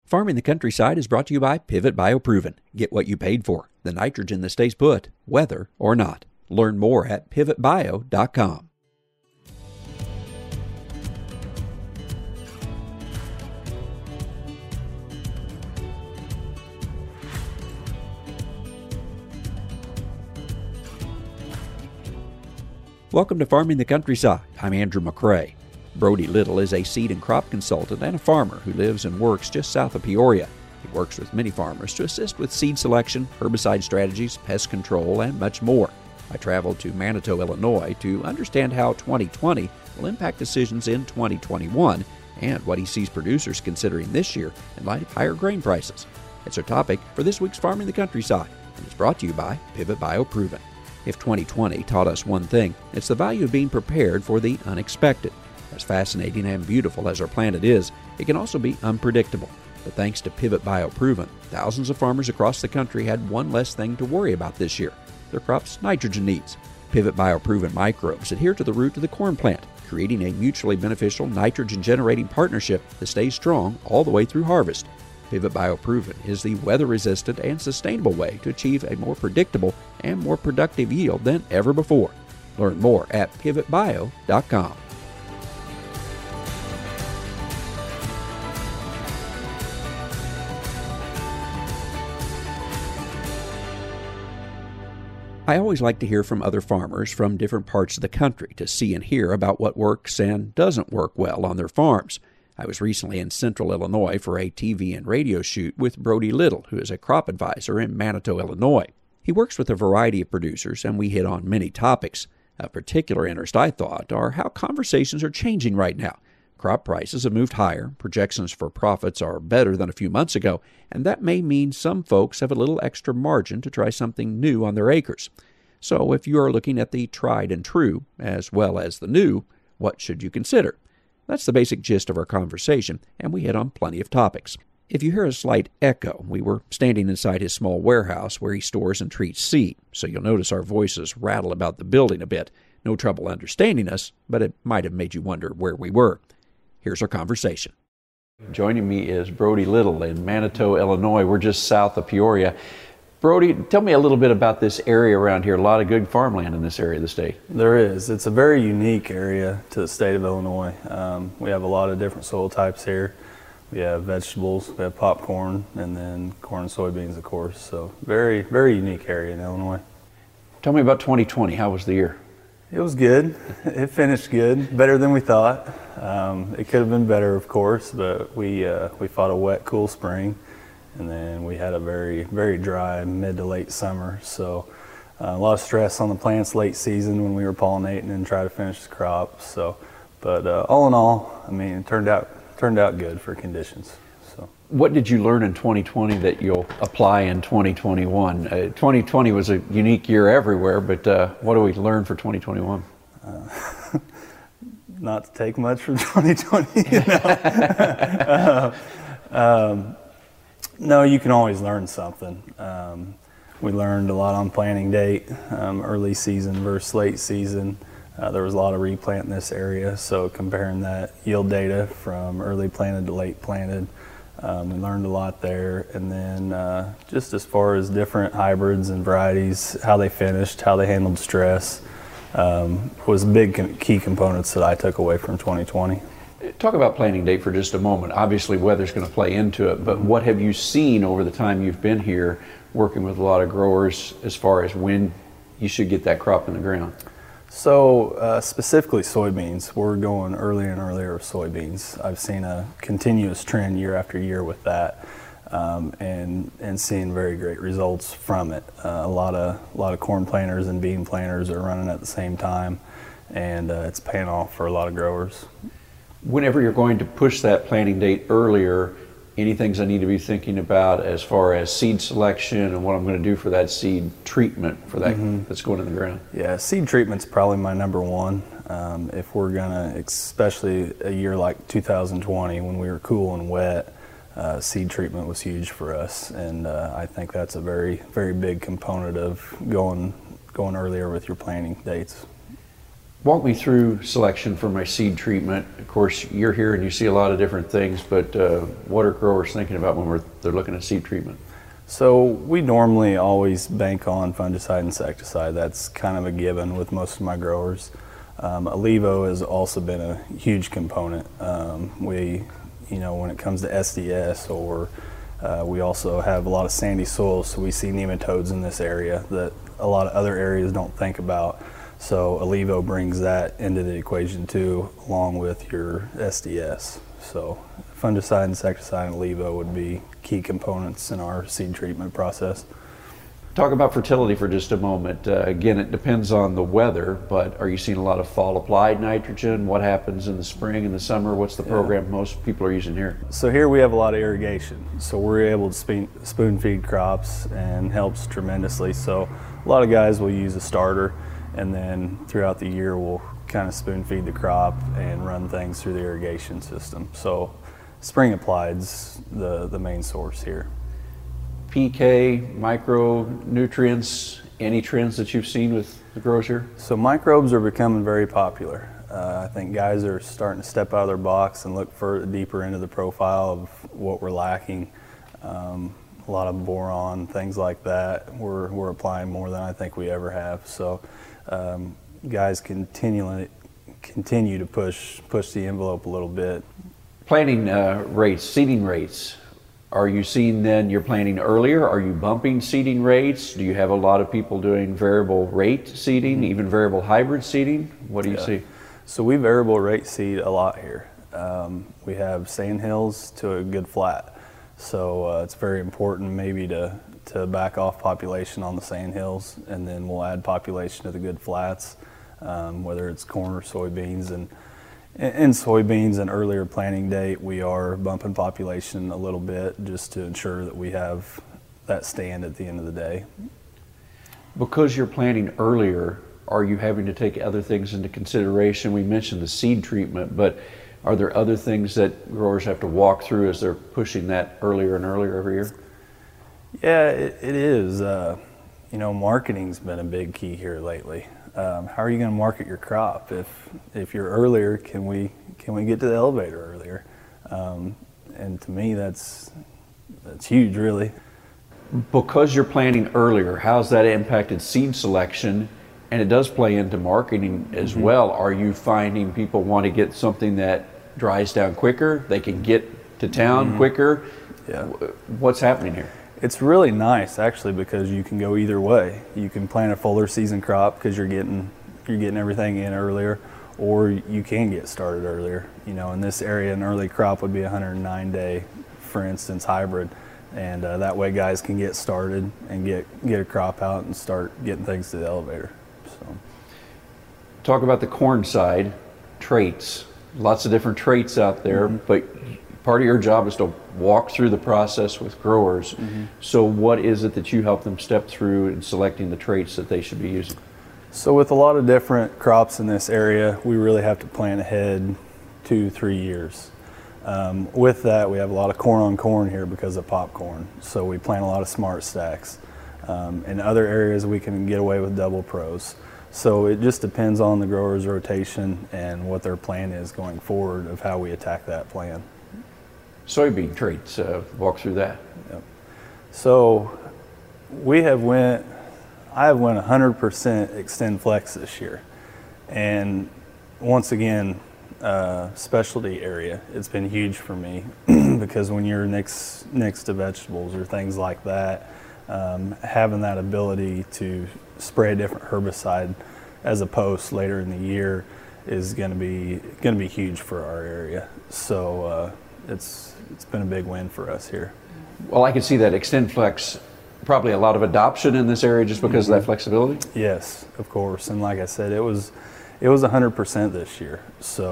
Farming the Countryside is brought to you by Pivot BioProven. Get what you paid for, the nitrogen that stays put, weather or not. Learn more at pivotbio.com. Welcome to Farming the Countryside. I'm Andrew McCrae. Brody Little is a seed and crop consultant and a farmer who lives and works just south of Peoria. He works with many farmers to assist with seed selection, herbicide strategies, pest control, and much more. I traveled to Manitou, Illinois to understand how 2020 will impact decisions in 2021 and what he sees producers considering this year in light of higher grain prices. It's our topic for this week's Farming the Countryside, and it's brought to you by Pivot BioProven. If 2020 taught us one thing, it's the value of being prepared for the unexpected. As fascinating and beautiful as our planet is, it can also be unpredictable. But thanks to Pivot BioProven, thousands of farmers across the country had one less thing to worry about this year: their crop's nitrogen needs. Pivot BioProven microbes adhere to the root of the corn plant, creating a mutually beneficial nitrogen-generating partnership that stays strong all the way through harvest. Pivot BioProven is the weather-resistant and sustainable way to achieve a more predictable and more productive yield than ever before. Learn more at pivotbio.com. I always like to hear from other farmers from different parts of the country to see and hear about what works and doesn't work well on their farms. I was recently in central Illinois for a TV and radio shoot with Brody Little, who is a crop advisor in Manitou, Illinois. He works with a variety of producers, and we hit on many topics. Of particular interest, I thought, are how conversations are changing right now. Crop prices have moved higher, projections for profits are better than a few months ago, and that may mean some folks have a little extra margin to try something new on their acres. So if you are looking at the tried and true, as well as the new, what should you consider? That's the basic gist of our conversation, and we hit on plenty of topics. If you hear a slight echo, we were standing inside his small warehouse where he stores and treats seed, so you'll notice our voices rattle about the building a bit. No trouble understanding us, but it might have made you wonder where we were. Here's our conversation. Joining me is Brody Little in Manitou, Illinois. We're just south of Peoria. Brody, tell me a little bit about this area around here. A lot of good farmland in this area of the state. There is. It's a very unique area to the state of Illinois. We have a lot of different soil types here. We have vegetables, we have popcorn, and then corn and soybeans, of course. So very, very unique area in Illinois. Tell me about 2020. How was the year? It was good. It finished good, better than we thought. It could have been better, of course, but we fought a wet, cool spring, and then we had a very, very dry mid to late summer. So a lot of stress on the plants late season when we were pollinating and trying to finish the crop. So, but all in all, I mean, it turned out good for conditions. So, what did you learn in 2020 that you'll apply in 2021? 2020 was a unique year everywhere, but what do we learn for 2021? Not to take much from 2020. No, you can always learn something. We learned a lot on planting date, early season versus late season. There was a lot of replant in this area, so comparing that yield data from early planted to late planted, we learned a lot there. And then just as far as different hybrids and varieties, how they finished, how they handled stress, was big key components that I took away from 2020. Talk about planting date for just a moment. Obviously weather's going to play into it, but what have you seen over the time you've been here working with a lot of growers as far as when you should get that crop in the ground? So specifically soybeans, we're going earlier and earlier with soybeans. I've seen a continuous trend year after year with that, and seeing very great results from it. A lot of corn planters and bean planters are running at the same time, and it's paying off for a lot of growers. Whenever you're going to push that planting date earlier, any things I need to be thinking about as far as seed selection and what I'm going to do for that seed treatment for that that's going in the ground? Yeah, seed treatment's probably my number one. If we're gonna, especially a year like 2020 when we were cool and wet, seed treatment was huge for us, and I think that's a very, very big component of going earlier with your planting dates. Walk me through selection for my seed treatment. Of course, you're here and you see a lot of different things, but what are growers thinking about when they're looking at seed treatment? So we normally always bank on fungicide, insecticide. That's kind of a given with most of my growers. Alivo has also been a huge component. When it comes to SDS, or we also have a lot of sandy soils, so we see nematodes in this area that a lot of other areas don't think about. So Alivo brings that into the equation too, along with your SDS. So fungicide, insecticide, and Alivo would be key components in our seed treatment process. Talk about fertility for just a moment. Again, it depends on the weather, but are you seeing a lot of fall applied nitrogen? What happens in the spring and the summer? What's the program most people are using here? So here we have a lot of irrigation. So we're able to spoon feed crops, and helps tremendously. So a lot of guys will use a starter, and then throughout the year we'll kind of spoon feed the crop and run things through the irrigation system. So spring applied's the main source here. PK, micronutrients, any trends that you've seen with the growers here? So microbes are becoming very popular. I think guys are starting to step out of their box and look deeper into the profile of what we're lacking. A lot of boron, things like that. We're applying more than I think we ever have. So guys continue to push the envelope a little bit. Planting rates, seeding rates. Are you seeing then you're planting earlier? Are you bumping seeding rates? Do you have a lot of people doing variable rate seeding, even variable hybrid seeding? What do you see? So we variable rate seed a lot here. We have sandhills to a good flat. So it's very important maybe to back off population on the sandhills, and then we'll add population to the good flats, whether it's corn or soybeans. And in soybeans, an earlier planting date, we are bumping population a little bit just to ensure that we have that stand at the end of the day. Because you're planting earlier, are you having to take other things into consideration? We mentioned the seed treatment, but are there other things that growers have to walk through as they're pushing that earlier and earlier every year? Yeah, it is. Marketing's been a big key here lately. How are you going to market your crop? If you're earlier, can we get to the elevator earlier? And to me, that's huge, really. Because you're planting earlier, how's that impacted seed selection? And it does play into marketing as well. Are you finding people want to get something that dries down quicker? They can get to town quicker? Yeah. What's happening here? It's really nice, actually, because you can go either way. You can plant a fuller season crop because you're getting everything in earlier, or you can get started earlier. In this area, an early crop would be 109-day, for instance, hybrid, and that way guys can get started and get a crop out and start getting things to the elevator. So, talk about the corn side, traits. Lots of different traits out there, but part of your job is to walk through the process with growers. So what is it that you help them step through in selecting the traits that they should be using? So with a lot of different crops in this area, we really have to plan ahead 2-3 years. With that, we have a lot of corn on corn here because of popcorn. So we plant a lot of smart stacks. In other areas, we can get away with double pros. So it just depends on the grower's rotation and what their plan is going forward of how we attack that plan. Soybean traits, walk through that. Yep. So I have went 100% Xtend Flex this year. And once again, specialty area, it's been huge for me because when you're next to vegetables or things like that, having that ability to spray a different herbicide as a post later in the year is going to be huge for our area. So it's been a big win for us here. Well, I can see that Xtend Flex, probably a lot of adoption in this area just because of that flexibility. Yes, of course. And like I said, it was 100% this year.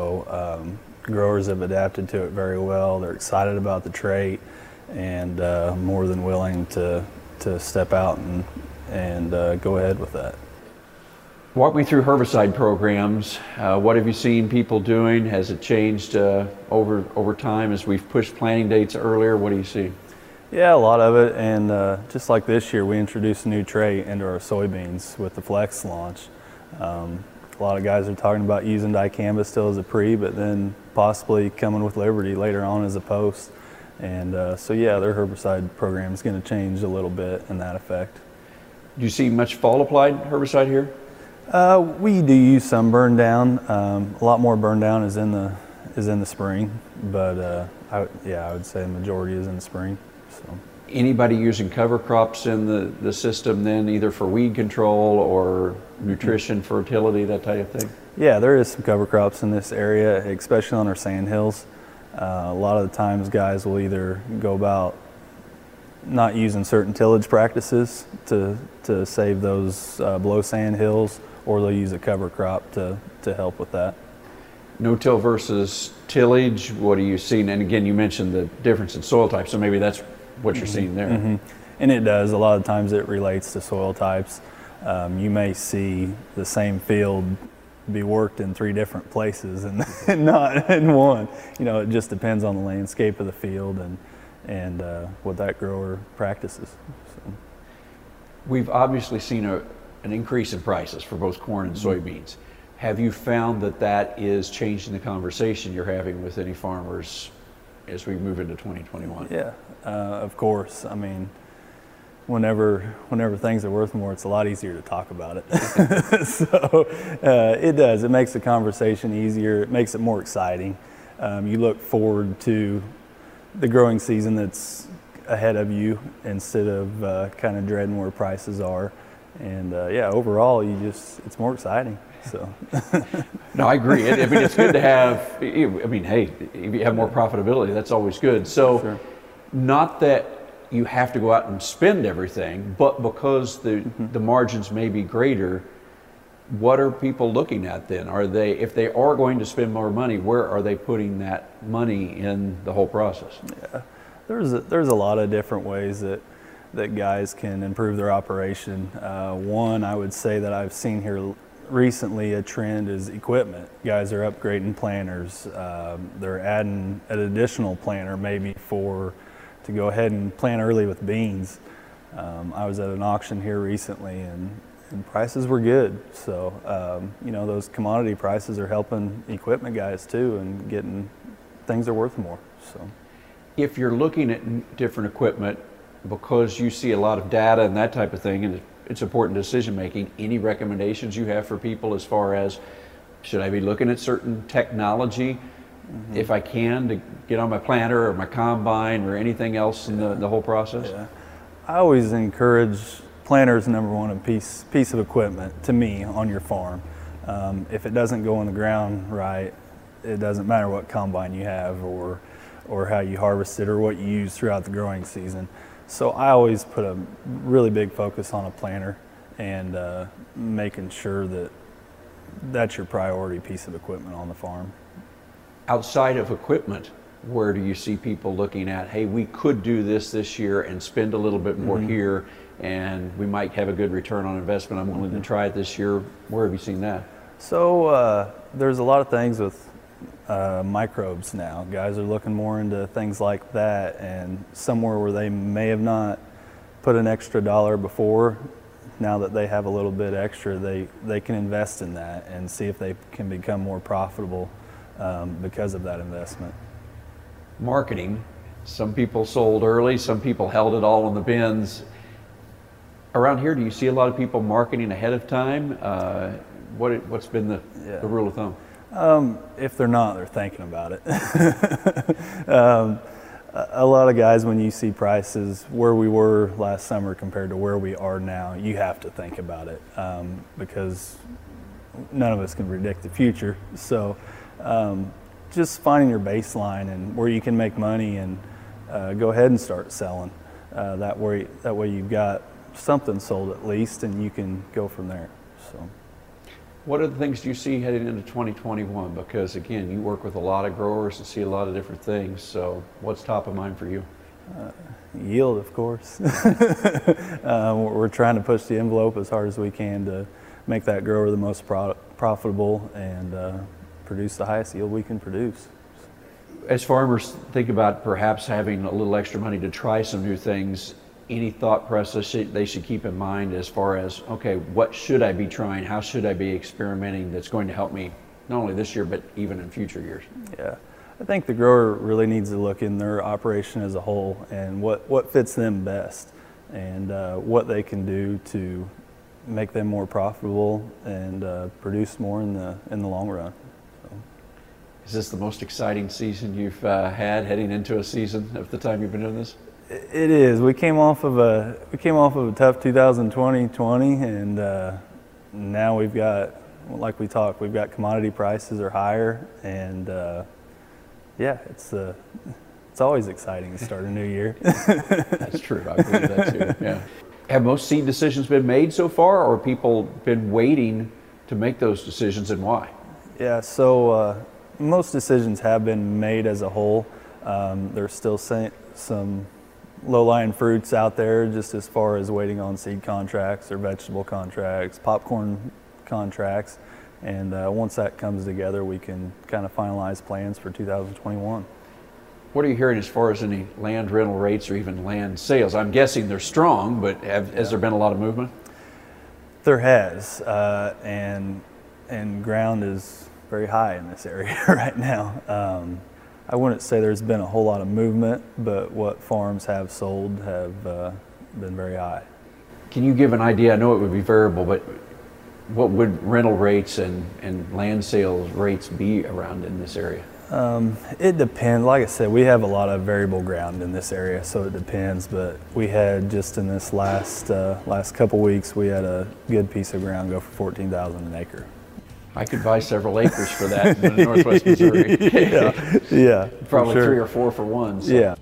So growers have adapted to it very well. They're excited about the trait and more than willing to step out and go ahead with that. Walk me through herbicide programs. What have you seen people doing? Has it changed over time as we've pushed planting dates earlier? What do you see? Yeah, a lot of it. And just like this year, we introduced a new trait into our soybeans with the Flex launch. A lot of guys are talking about using dicamba still as a pre, but then possibly coming with Liberty later on as a post. And so yeah, their herbicide program is going to change a little bit in that effect. Do you see much fall applied herbicide here? We do use some burn down. A lot more burn down is in the spring, but I would say the majority is in the spring. So. Anybody using cover crops in the system then, either for weed control or nutrition, fertility, that type of thing? Yeah, there is some cover crops in this area, especially on our sand hills. A lot of the times guys will either go about not using certain tillage practices to save those below sand hills, or they'll use a cover crop to help with that. No-till versus tillage, what are you seeing? And again, you mentioned the difference in soil types, so maybe that's what you're seeing there. Mm-hmm. And it does. A lot of times it relates to soil types. You may see the same field be worked in 3 different places and not in one. You know, it just depends on the landscape of the field and what that grower practices. So. We've obviously seen an increase in prices for both corn and soybeans. Have you found that is changing the conversation you're having with any farmers as we move into 2021? Yeah, of course. I mean, whenever things are worth more, it's a lot easier to talk about it. So it does. It makes the conversation easier. It makes it more exciting. You look forward to the growing season that's ahead of you instead of kind of dreading where prices are. And yeah, overall, it's more exciting. So. No, I agree. I mean, it's good to have, I mean, hey, if you have more profitability, that's always good. So sure. Not that you have to go out and spend everything, but because the margins may be greater, what are people looking at then? If they are going to spend more money, where are they putting that money in the whole process? Yeah, there's a lot of different ways that guys can improve their operation. One, I would say that I've seen here recently a trend is equipment. Guys are upgrading planters. They're adding an additional planter maybe to go ahead and plant early with beans. I was at an auction here recently and prices were good. So, you know, those commodity prices are helping equipment guys too and getting things are worth more. So, if you're looking at different equipment, because you see a lot of data and that type of thing, and it's important decision making, any recommendations you have for people as far as, should I be looking at certain technology if I can to get on my planter or my combine or anything else in the whole process? Yeah. I always encourage planters, number one, a piece of equipment to me on your farm. If it doesn't go in the ground right, it doesn't matter what combine you have or how you harvest it or what you use throughout the growing season. So I always put a really big focus on a planter and making sure that that's your priority piece of equipment on the farm. Outside of equipment, where do you see people looking at, hey, we could do this year and spend a little bit more here and we might have a good return on investment, I'm willing to try it this year? Where have you seen that? So there's a lot of things with microbes now. Guys are looking more into things like that, and somewhere where they may have not put an extra dollar before, now that they have a little bit extra, they can invest in that and see if they can become more profitable because of that investment. Marketing. Some people sold early, some people held it all in the bins. Around here, do you see a lot of people marketing ahead of time? What's been the rule of thumb? If they're not, they're thinking about it. A lot of guys, when you see prices where we were last summer compared to where we are now, you have to think about it because none of us can predict the future. So just finding your baseline and where you can make money and go ahead and start selling. That way you've got something sold at least, and you can go from there. So. What are the things you see heading into 2021? Because again, you work with a lot of growers and see a lot of different things. So what's top of mind for you? Yield, of course. We're trying to push the envelope as hard as we can to make that grower the most profitable and produce the highest yield we can produce. As farmers think about perhaps having a little extra money to try some new things, Any thought process they should keep in mind as far as, okay, what should I be trying? How should I be experimenting that's going to help me not only this year, but even in future years? Yeah, I think the grower really needs to look in their operation as a whole and what fits them best, and what they can do to make them more profitable and produce more in the long run. So. Is this the most exciting season you've had heading into a season of the time you've been doing this? It is. We came off of a tough 2020, and now we've got, like we talked, we've got commodity prices are higher, and yeah, it's always exciting to start a new year. That's true. I believe that too. Yeah. Have most seed decisions been made so far, or have people been waiting to make those decisions, and why? Yeah. So most decisions have been made as a whole. There's still some low-lying fruits out there, just as far as waiting on seed contracts or vegetable contracts, popcorn contracts, and once that comes together, we can kind of finalize plans for 2021. What are you hearing as far as any land rental rates or even land sales? I'm guessing they're strong, but has there been a lot of movement? There has, and ground is very high in this area right now. I wouldn't say there's been a whole lot of movement, but what farms have sold have been very high. Can you give an idea? I know it would be variable, but what would rental rates and land sales rates be around in this area? It depends. Like I said, we have a lot of variable ground in this area, so it depends. But we had just in this last couple weeks, we had a good piece of ground go for $14,000 an acre. I could buy several acres for that in Northwest Missouri. yeah, Probably sure. 3 or 4 for one. So. Yeah.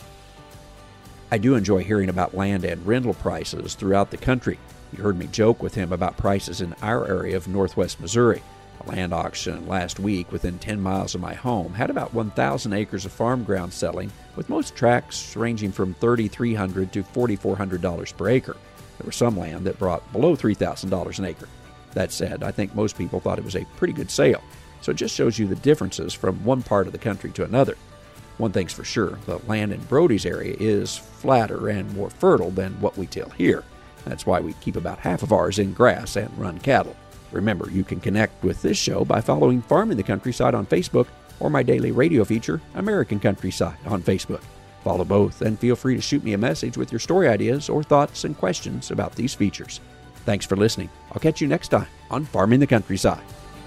I do enjoy hearing about land and rental prices throughout the country. You heard me joke with him about prices in our area of Northwest Missouri. A land auction last week within 10 miles of my home had about 1,000 acres of farm ground selling, with most tracts ranging from $3,300 to $4,400 per acre. There was some land that brought below $3,000 an acre. That said, I think most people thought it was a pretty good sale, so it just shows you the differences from one part of the country to another. One thing's for sure, the land in Brody's area is flatter and more fertile than what we till here. That's why we keep about half of ours in grass and run cattle. Remember, you can connect with this show by following Farming the Countryside on Facebook or my daily radio feature, American Countryside, on Facebook. Follow both and feel free to shoot me a message with your story ideas or thoughts and questions about these features. Thanks for listening. I'll catch you next time on Farming the Countryside.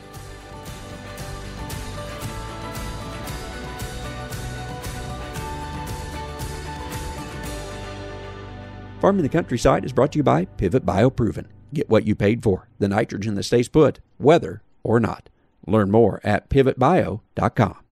Farming the Countryside is brought to you by Pivot BioProven. Get what you paid for, the nitrogen that stays put, whether or not. Learn more at pivotbio.com.